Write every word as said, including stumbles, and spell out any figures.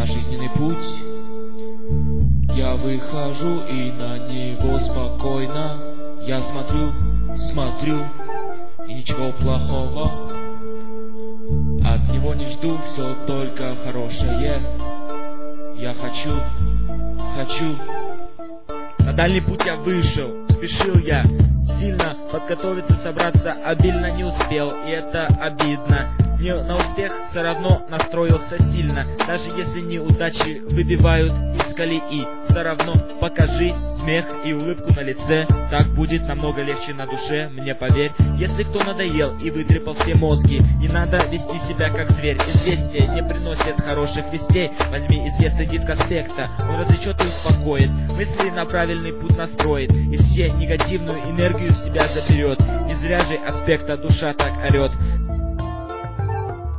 на жизненный путь. Я выхожу и на него спокойно. Я смотрю, смотрю, и ничего плохого от него не жду, все только хорошее. Я хочу, хочу. На дальний путь я вышел, спешил я сильно подготовиться, собраться обильно не успел, и это обидно. Не на успех все равно настроился сильно, даже если неудачи выбивают из колеи. Все равно покажи смех и улыбку на лице, так будет намного легче на душе, мне поверь. Если кто надоел и вытрепал все мозги, не надо вести себя как зверь. Известие не приносит хороших вестей. Возьми известный диск аспекта, он развлечет и успокоит, мысли на правильный путь настроит, и все негативную энергию в себя заберет. Не зря же аспекта душа так орет.